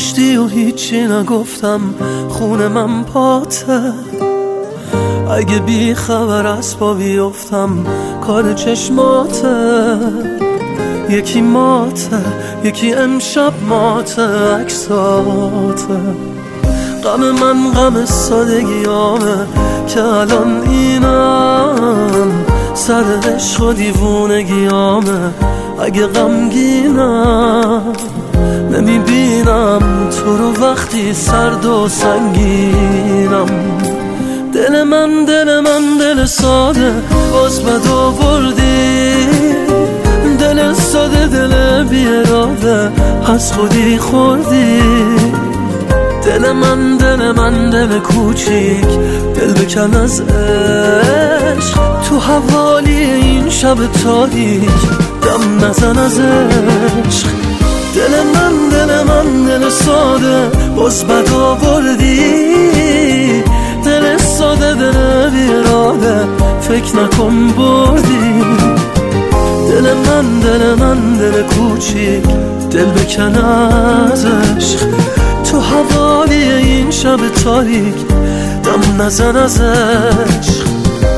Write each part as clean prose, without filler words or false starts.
کشتی و هیچی نگفتم، خون من پاته. اگه بی خبر از پا بیفتم کار چشماته. یکی ماته یکی امشب ماته عکساته. غم من غم سادگیامه که الان اینم، سر عشق و دیوونگیامه. اگه غمگینم نمیبینم تو رو وقتی سرد و سنگینم. دل من دل ساده باز بد آوردی. دل ساده دل بی اراده از خودی خوردی. دل من دل کوچیک دل بکن از عشق. تو حوالی این شب تاریک دم نزن از عشق. دل من دل ساده باز بد آوردی. دل ساده دل بی اراده فکر نکن بردی. دل من دل کوچیک دل بکن از عشق. تو حوالی این شب تاریک دم نزن از عشق.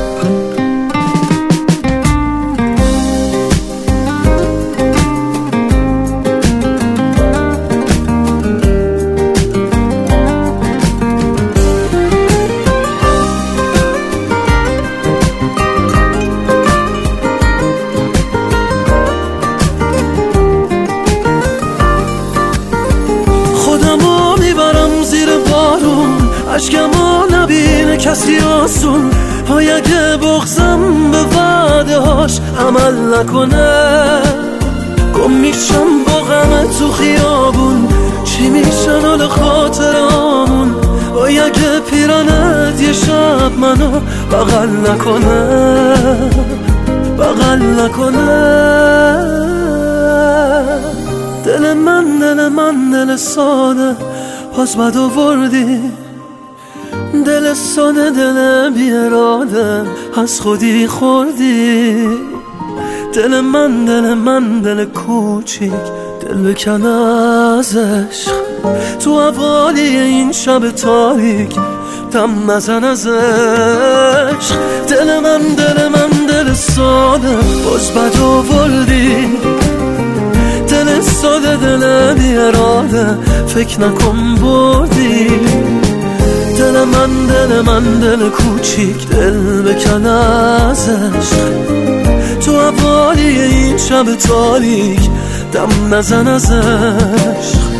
عشقمو نبینه کسی آسون. پای اگه بغزم به وعده هاش عمل نکنه، گم میشم با غم تو خیابون. چی میشن حال خاطرامون؟ پای اگه پیرانت یه شب منو بغل نکنه. دل من دل ساده باز بد آوردی. دل ساده دل بی اراده از خودی خوردی. دل من دل کوچیک دل بکن از عشق. تو حوالی این شب تاریک دم نزن از عشق. دل من دل ساده باز بد آوردی. دل ساده دل بی اراده فکر نکن بردی. دل من دل کوچیک دل بکن از عشق. تو حوالی این شب تاریک دم نزن از عشق.